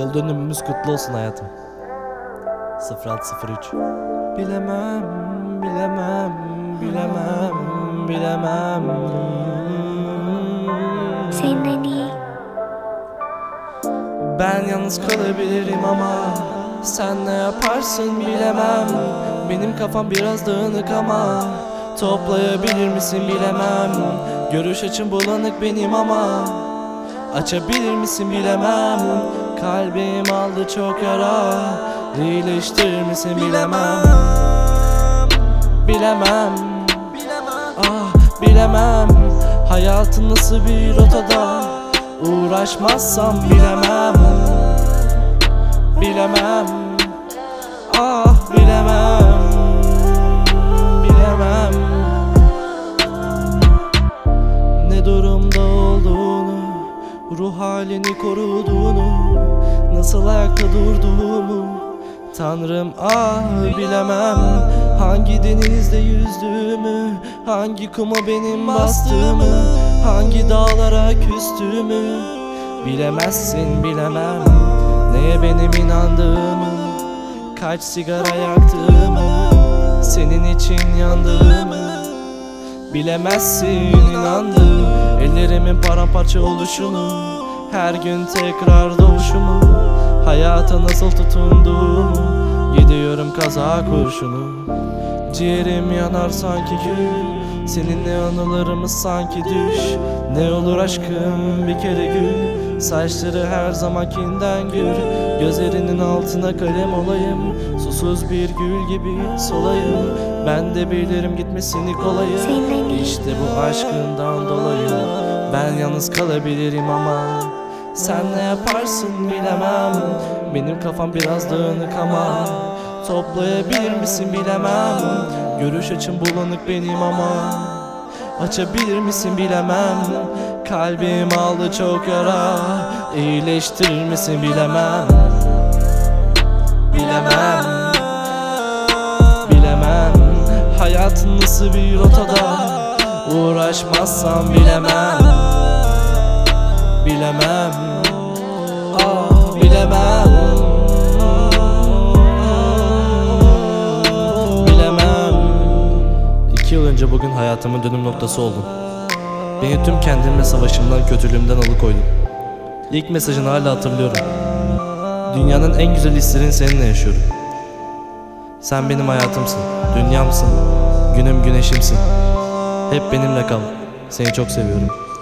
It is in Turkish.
Yıl dönümümüz kutlu olsun hayatım. 0603. Bilemem, bilemem, bilemem, bilemem. Senin iyi. Ben yalnız kalabilirim ama sen ne yaparsın bilemem. Benim kafam biraz dağınık ama toplayabilir misin bilemem. Görüş açım bulanık benim ama açabilir misin bilemem. Kalbim aldı çok yara, iyileştirir misin bilemem. Bilemem, ah bilemem. Hayatın nasıl bir rotada, uğraşmazsam bilemem. Bilemem, ah bilemem. Bilemem ne durumda olduğunu, ruh halini koruduğunu, nasıl ayakta durduğumu. Tanrım ah bilemem. Hangi denizde yüzdüğümü, hangi kuma benim bastığımı, hangi dağlara küstüğümü. Bilemezsin bilemem neye benim inandığımı, kaç sigara yaktığımı, senin için yandığımı. Bilemezsin inandım ellerimin paramparça oluşunu, her gün tekrar doğuşumu, hayata nasıl tutunduğumu. Gidiyorum kaza kurşunu, ciğerim yanar sanki gül, seninle anılarımız sanki düş. Ne olur aşkım bir kere gül, saçları her zamankinden gür, gözlerinin altına kalem olayım, susuz bir gül gibi solayım. Ben de bilirim gitmesini kolayı, İşte bu aşkından dolayı. Ben yalnız kalabilirim ama sen ne yaparsın bilemem. Benim kafam biraz dağınık ama toplayabilir misin bilemem. Görüş açım bulanık benim ama açabilir misin bilemem. Kalbim aldı çok yara, iyileştirir misin bilemem. Bilemem, bilemem. Hayatın nasıl bir rotada, uğraşmazsam bilemem. Bilemem, ah bilemem. Bilemem. 2 yıl önce bugün hayatımın dönüm noktası oldun. Beni tüm kendimle savaşımdan, kötülüğümden alıkoydun. İlk mesajını hala hatırlıyorum. Dünyanın en güzel hislerini seninle yaşıyorum. Sen benim hayatımsın, dünyamsın, günüm güneşimsin. Hep benimle kal, seni çok seviyorum.